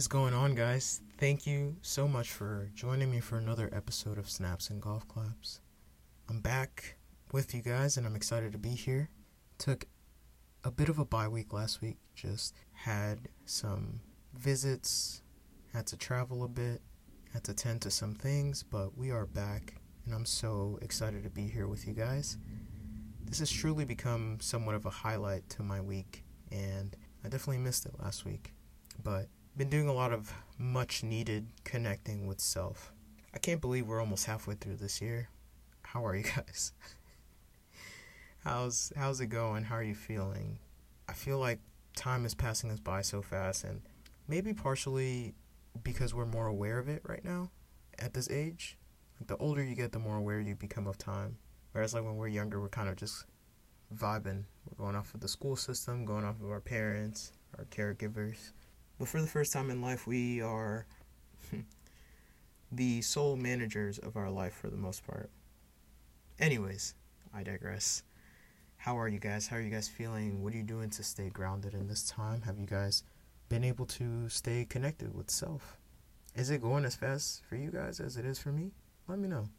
is going on, guys? Thank you so much for joining me for another episode of Snaps and Golf Claps. I'm back with you guys, and I'm excited to be here. Took a bit of a bye week last week. Just had some visits, had to travel a bit, had to tend to some things, but we are back, and I'm so excited to be here with you guys. This has truly become somewhat of a highlight to my week, and I definitely missed it last week, but been doing a lot of much needed connecting with self. I can't believe we're almost halfway through this year. How are you guys? How's it going? How are you feeling? I feel like time is passing us by so fast, and maybe partially because we're more aware of it right now at this age. Like, the older you get, the more aware you become of time. Whereas like when we're younger, we're kind of just vibing. We're going off of the school system, going off of our parents, our caregivers. But for the first time in life, we are the sole managers of our life for the most part. Anyways, I digress. How are you guys? How are you guys feeling? What are you doing to stay grounded in this time? Have you guys been able to stay connected with self? Is it going as fast for you guys as it is for me? Let me know.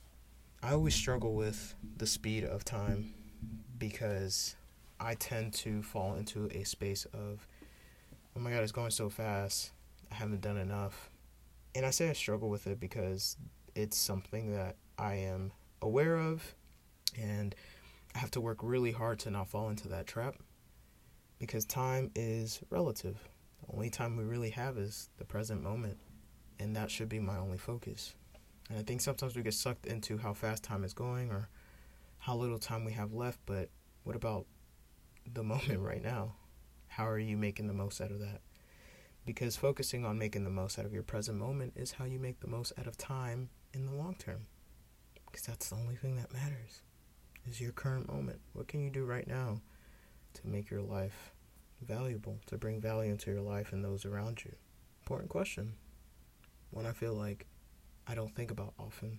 I always struggle with the speed of time because I tend to fall into a space of, oh my God, it's going so fast. I haven't done enough. And I say I struggle with it because it's something that I am aware of, and I have to work really hard to not fall into that trap because time is relative. The only time we really have is the present moment, and that should be my only focus. And I think sometimes we get sucked into how fast time is going or how little time we have left, but what about the moment right now? How are you making the most out of that? Because focusing on making the most out of your present moment is how you make the most out of time in the long term. Because that's the only thing that matters, is your current moment. What can you do right now to make your life valuable, to bring value into your life and those around you? Important question. One I feel like I don't think about often.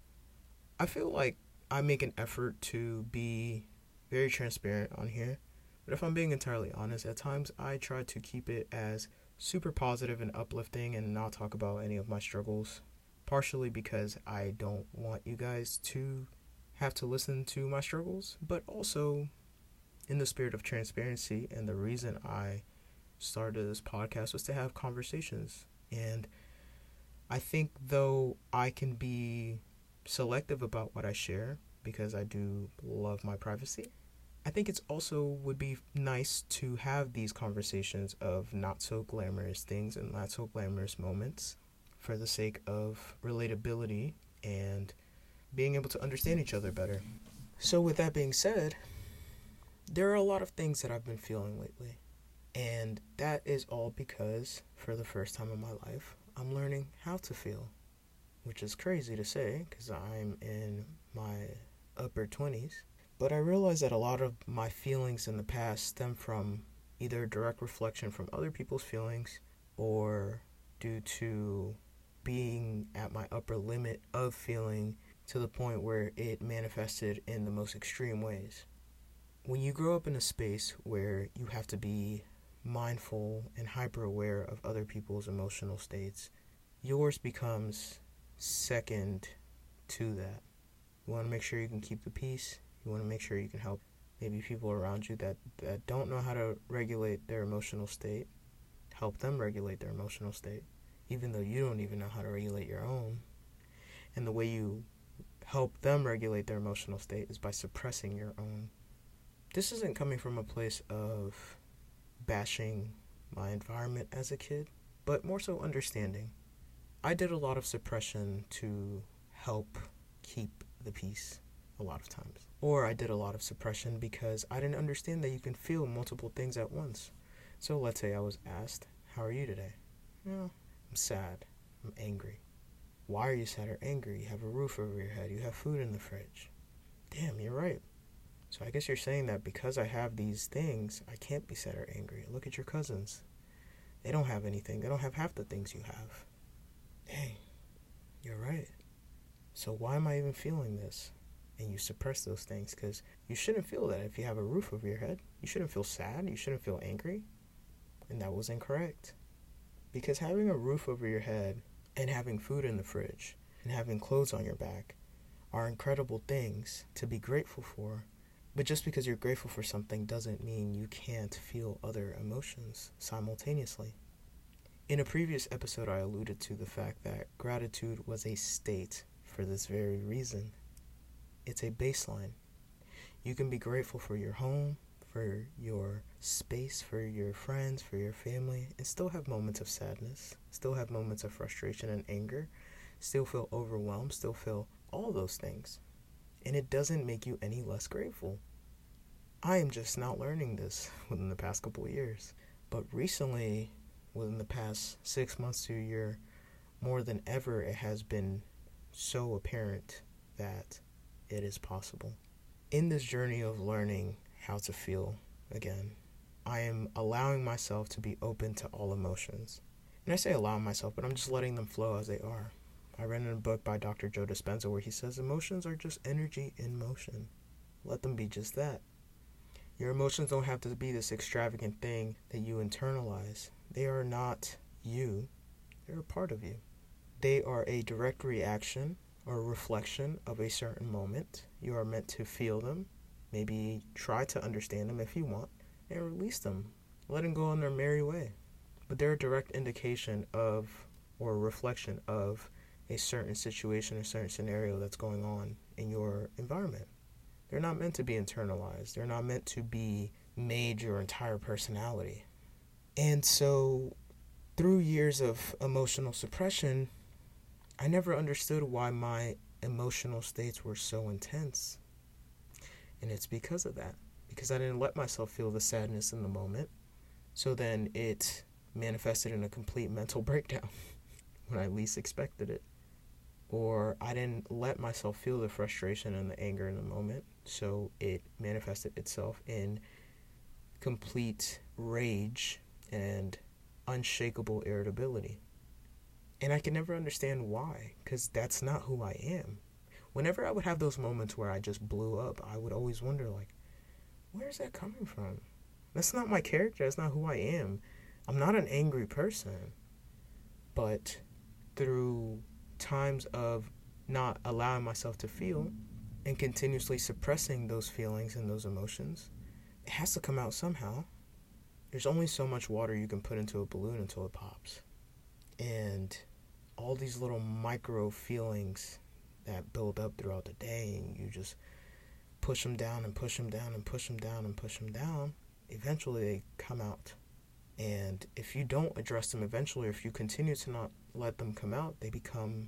I feel like I make an effort to be very transparent on here. But if I'm being entirely honest, at times I try to keep it as super positive and uplifting and not talk about any of my struggles. Partially because I don't want you guys to have to listen to my struggles, but also in the spirit of transparency. And the reason I started this podcast was to have conversations. And I think though I can be selective about what I share because I do love my privacy, I think it's also would be nice to have these conversations of not so glamorous things and not so glamorous moments for the sake of relatability and being able to understand each other better. So with that being said, there are a lot of things that I've been feeling lately. And that is all because for the first time in my life, I'm learning how to feel, which is crazy to say because I'm in my upper 20s. But I realize that a lot of my feelings in the past stem from either direct reflection from other people's feelings or due to being at my upper limit of feeling to the point where it manifested in the most extreme ways. When you grow up in a space where you have to be mindful and hyper aware of other people's emotional states, yours becomes second to that. You want to make sure you can keep the peace. You want to make sure you can help maybe people around you that don't know how to regulate their emotional state. Help them regulate their emotional state, even though you don't even know how to regulate your own. And the way you help them regulate their emotional state is by suppressing your own. This isn't coming from a place of bashing my environment as a kid, but more so understanding. I did a lot of suppression to help keep the peace a lot of times. Or I did a lot of suppression because I didn't understand that you can feel multiple things at once. So let's say I was asked, how are you today? I'm sad. I'm angry. Why are you sad or angry? You have a roof over your head. You have food in the fridge. Damn, you're right. So I guess you're saying that because I have these things, I can't be sad or angry. Look at your cousins. They don't have anything. They don't have half the things you have. Dang, you're right. So why am I even feeling this? And you suppress those things because you shouldn't feel that if you have a roof over your head. You shouldn't feel sad. You shouldn't feel angry. And that was incorrect. Because having a roof over your head and having food in the fridge and having clothes on your back are incredible things to be grateful for. But just because you're grateful for something doesn't mean you can't feel other emotions simultaneously. In a previous episode, I alluded to the fact that gratitude was a state for this very reason. It's a baseline. You can be grateful for your home, for your space, for your friends, for your family, and still have moments of sadness, still have moments of frustration and anger, still feel overwhelmed, still feel all those things. And it doesn't make you any less grateful. I am just now learning this within the past couple of years. But recently, within the past 6 months to a year, more than ever, it has been so apparent that it is possible. In this journey of learning how to feel again, I am allowing myself to be open to all emotions. And I say allowing myself, but I'm just letting them flow as they are. I read in a book by Dr. Joe Dispenza where he says emotions are just energy in motion. Let them be just that. Your emotions don't have to be this extravagant thing that you internalize. They are not you. They're a part of you. They are a direct reaction or reflection of a certain moment. You are meant to feel them, maybe try to understand them if you want, and release them. Let them go on their merry way. But they're a direct indication of or reflection of a certain situation or certain scenario that's going on in your environment. They're not meant to be internalized. They're not meant to be made your entire personality. And so, through years of emotional suppression, I never understood why my emotional states were so intense. And it's because of that. Because I didn't let myself feel the sadness in the moment. So then it manifested in a complete mental breakdown when I least expected it. Or I didn't let myself feel the frustration and the anger in the moment. So it manifested itself in complete rage and unshakable irritability. And I could never understand why, because that's not who I am. Whenever I would have those moments where I just blew up, I would always wonder, like, where's that coming from? That's not my character. That's not who I am. I'm not an angry person. But through times of not allowing myself to feel and continuously suppressing those feelings and those emotions, it has to come out somehow. There's only so much water you can put into a balloon until it pops. And all these little micro feelings that build up throughout the day, and you just push them down and push them down and push them down and push them down, eventually they come out. And if you don't address them eventually, or if you continue to not let them come out, they become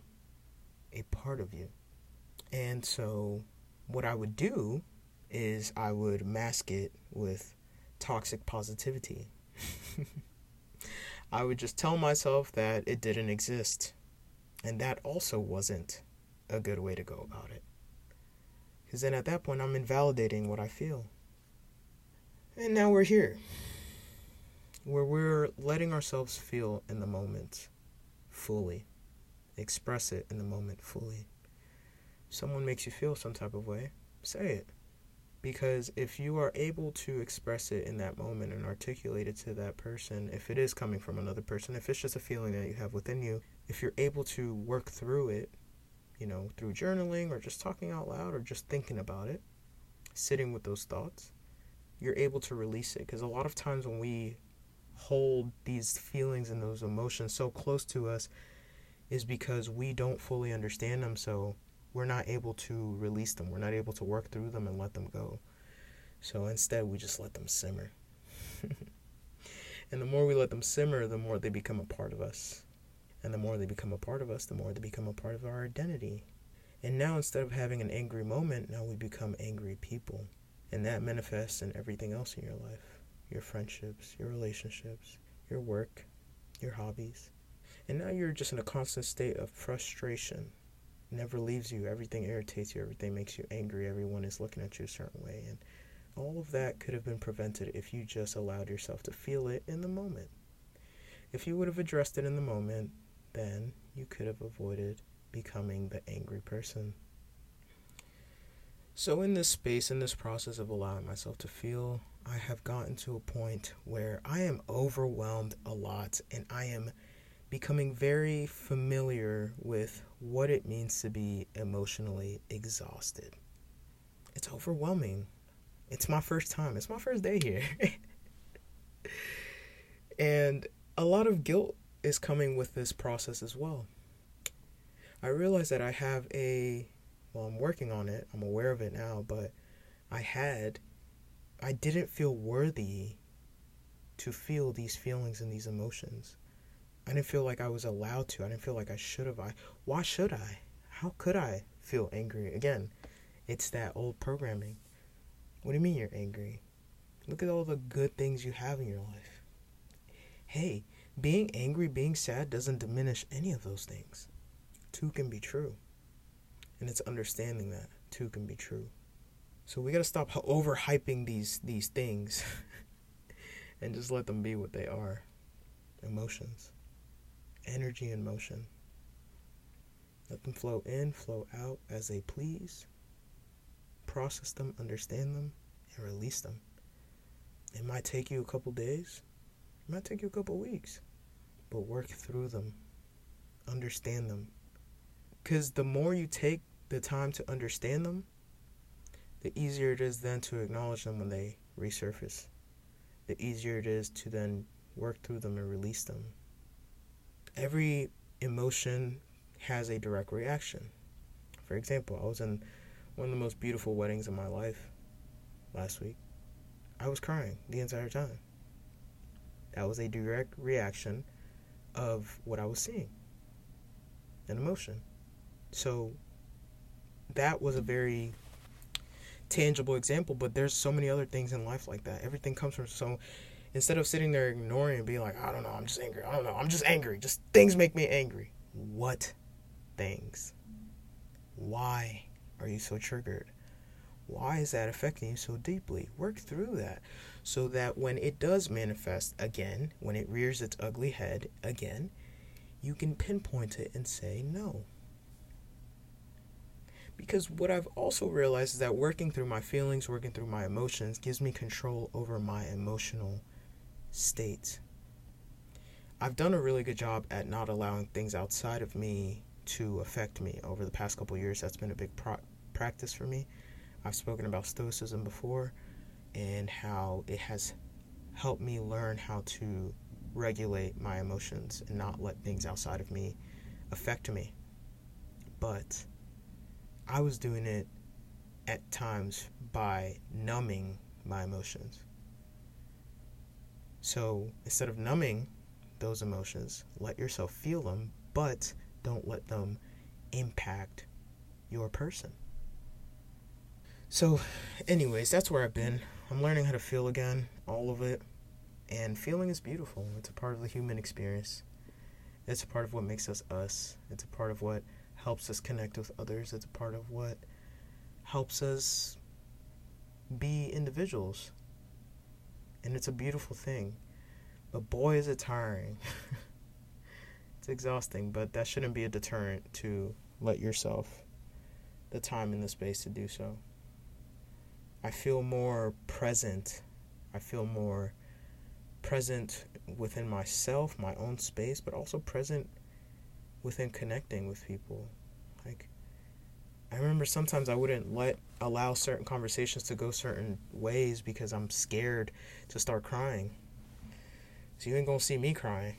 a part of you. And so what I would do is I would mask it with toxic positivity. I would just tell myself that it didn't exist. And that also wasn't a good way to go about it. Because then at that point, I'm invalidating what I feel. And now we're here, where we're letting ourselves feel in the moment fully. Express it in the moment fully. If someone makes you feel some type of way, say it. Because if you are able to express it in that moment and articulate it to that person, if it is coming from another person, if it's just a feeling that you have within you, if you're able to work through it, through journaling or just talking out loud or just thinking about it, sitting with those thoughts, you're able to release it. Because a lot of times when we hold these feelings and those emotions so close to us is because we don't fully understand them, so we're not able to release them. We're not able to work through them and let them go. So instead, we just let them simmer. And the more we let them simmer, the more they become a part of us. And the more they become a part of us, the more they become a part of our identity. And now, instead of having an angry moment, now we become angry people. And that manifests in everything else in your life. Your friendships, your relationships, your work, your hobbies. And now you're just in a constant state of frustration. It never leaves you. Everything irritates you. Everything makes you angry. Everyone is looking at you a certain way. And all of that could have been prevented if you just allowed yourself to feel it in the moment. If you would have addressed it in the moment, then you could have avoided becoming the angry person. So in this space, in this process of allowing myself to feel, I have gotten to a point where I am overwhelmed a lot, and I am becoming very familiar with what it means to be emotionally exhausted. It's overwhelming. It's my first time. It's my first day here. And a lot of guilt is coming with this process as well. I realize that I have I'm working on it. I'm aware of it now, but I didn't feel worthy to feel these feelings and these emotions. I didn't feel like I was allowed to. I didn't feel like I should have. Why should I? How could I feel angry? Again, it's that old programming. What do you mean you're angry? Look at all the good things you have in your life. Hey, being angry, being sad doesn't diminish any of those things. Two can be true. And it's understanding that two can be true. So we got to stop overhyping these things and just let them be what they are. Emotions. Energy and motion. Let them flow in, flow out as they please. Process them, understand them, and release them. It might take you a couple days. It might take you a couple weeks. But work through them. Understand them. Because the more you take the time to understand them, the easier it is then to acknowledge them when they resurface. The easier it is to then work through them and release them. Every emotion has a direct reaction. For example, I was in one of the most beautiful weddings of my life last week. I was crying the entire time. That was a direct reaction of what I was seeing. An emotion. So that was a very tangible example, but there's so many other things in life like that. Everything comes from instead of sitting there ignoring and being like, I don't know, I'm just angry. I don't know, I'm just angry. Just things make me angry. What things? Why are you so triggered? Why is that affecting you so deeply? Work through that so that when it does manifest again, when it rears its ugly head again, you can pinpoint it and say no. Because what I've also realized is that working through my feelings, working through my emotions gives me control over my emotional state. I've done a really good job at not allowing things outside of me to affect me over the past couple of years. That's been a big practice for me. I've spoken about Stoicism before and how it has helped me learn how to regulate my emotions and not let things outside of me affect me. But I was doing it at times by numbing my emotions. So instead of numbing those emotions, let yourself feel them, but don't let them impact your person. So anyways, that's where I've been. I'm learning how to feel again, all of it. And feeling is beautiful. It's a part of the human experience. It's a part of what makes us us. It's a part of what helps us connect with others. It's a part of what helps us be individuals. And it's a beautiful thing. But boy, is it tiring. It's exhausting, but that shouldn't be a deterrent to let yourself the time and the space to do so. I feel more present. I feel more present within myself, my own space, but also present within connecting with people. Like, I remember sometimes I wouldn't allow certain conversations to go certain ways because I'm scared to start crying. So you ain't gonna see me crying.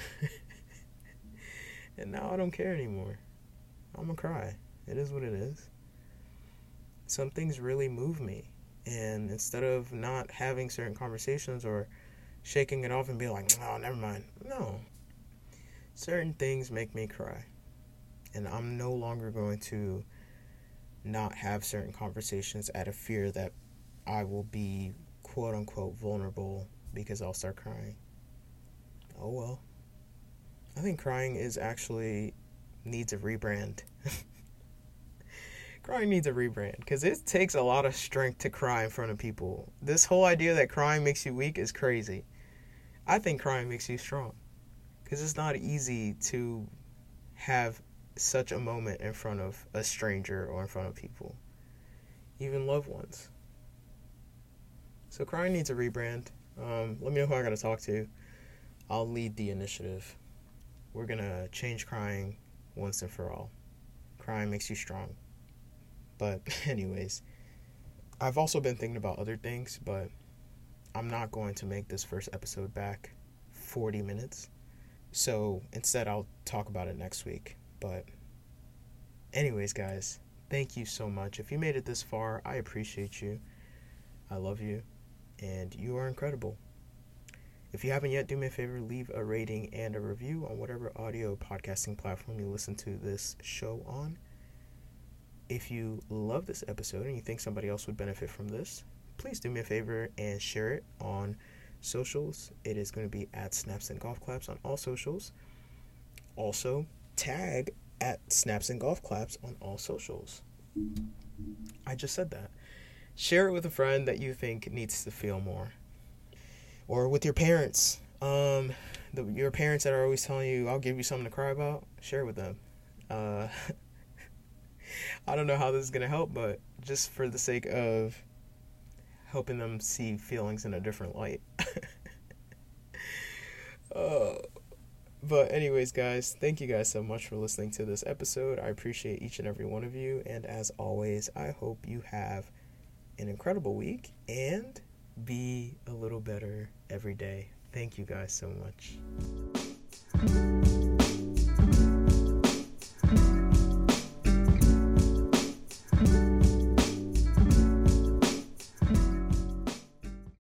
And now I don't care anymore. I'm gonna cry. It is what it is. Some things really move me. And instead of not having certain conversations or shaking it off and being like, oh, never mind. No. Certain things make me cry. And I'm no longer going to not have certain conversations out of fear that I will be quote unquote vulnerable because I'll start crying. Oh well. I think crying is actually needs a rebrand. Crying needs a rebrand because it takes a lot of strength to cry in front of people. This whole idea that crying makes you weak is crazy. I think crying makes you strong because it's not easy to have such a moment in front of a stranger or in front of people, even loved ones. So crying needs a rebrand. Let me know who I gotta talk to. I'll lead the initiative. we're gonna change crying once and for all. Crying makes you strong. But anyways, I've also been thinking about other things, but I'm not going to make this first episode back 40 minutes. So instead, I'll talk about it next week. But anyways, guys, thank you so much. If you made it this far, I appreciate you. I love you. And you are incredible. If you haven't yet, do me a favor, leave a rating and a review on whatever audio podcasting platform you listen to this show on. If you love this episode and you think somebody else would benefit from this, please do me a favor and share it on socials. It is going to be at Snaps and Golf Claps on all socials. Also, tag at Snaps and Golf Claps on all socials. I just said that. Share it with a friend that you think needs to feel more. Or with your parents. Your parents that are always telling you, I'll give you something to cry about. Share it with them. I don't know how this is going to help, but just for the sake of helping them see feelings in a different light. But anyways, guys, thank you guys so much for listening to this episode. I appreciate each and every one of you. And as always, I hope you have an incredible week and be a little better every day. Thank you guys so much.